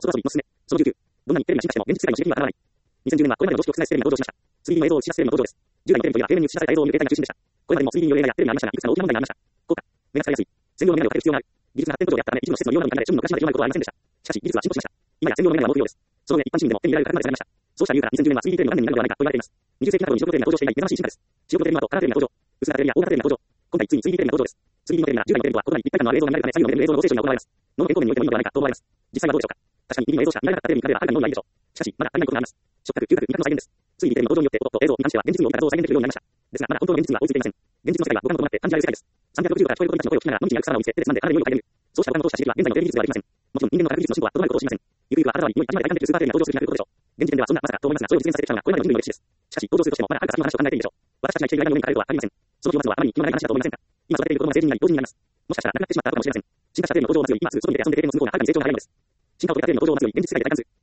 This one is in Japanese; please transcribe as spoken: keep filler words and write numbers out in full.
外遊びのすすめ。そのじゅうきゅう。どんなにテレビが進化しても現実世界の刺激にはならない。にせんじゅうねんはこれまでの常識を覆すテレビが登場しました。スリーディー の映像を映し出すテレビの登場です。従来のテレビといえば平面に映し出された映像を見るデータが中心でした。これまでも スリーディー による映画やテレビがありましたが、いくつかの大きな問題がありました。効果。目が使いやすい。専用のメガネをかける必要がある。技術が発展途上であったため、一部の施設の利用などに関連で趣味の昔まで読まれることはありませんでした。しかし、技術は進歩しました。今や専用のメガネはノー不要です。その上、一般市民でも手に入れられる価格まで下がりました。そうした理由からにせんじゅうねんは スリーディー テレビの元年になるのではないかと言われています。にじゅっせいきなどに白黒テレビが登場して以来、目覚ましい進化です。白黒テレビの後、カラーテレビが登場。薄型テレビや大型テレビが登場。今回ついに スリーディー テレビが登場です。スリーディー のテレビが従来のテレビとは異なり、立体感のある映像が見られるため、左右のレンズの映像の合成処理が行われます。脳の健康面においてもいいのではないかと思われます。実際はどうでしょうか。確かに ディービー の映像しか見られなかったテレビに比べればはるかに脳がいいでしょう。しかし、まだ足りないことがあります。触覚、嗅覚、味覚の再現です。スリーディー テレビの登場によって音と映像に関しては現実に起きた画像を再現できるようになりました。ですが、まだ本当の現実には追いついていません。現実の世界は五感と伴って感じられる世界です。さんびゃくろくじゅう度から聞こえる子供たちの声を聞きながら野道に歩く様を見つけ、手で掴んで体で匂いを嗅いでみる。そうした五感を通した刺激は現在のテレビ技術ではできません。もちろん人間の科学技術の進歩はとどまることを知りません。ゆくゆくは肌に匂い、味まで体感できるスーパーテレビが登場する日が来ることでしょう。現時点ではそんなまさかと思いますが、それを実現させてきたのがこれまでの人類の歴史です。しかし、登場するとしてもまだはるか先の話を考えているでしょう。私たちが生きている間に上に行かれるとは限りません。その気を待つのはあまりに気のない話だと思いませんか。今育てている子供が成人になり老人になります。もしかしたら亡くなってしまった後かもしれません。進化したテレビの登場を待つより、今すぐ外に出て遊んでいるテレビの続く方がはるかに成長が早いのです。進化を遂げたテレビの登場を待つより、現実世界で体感する。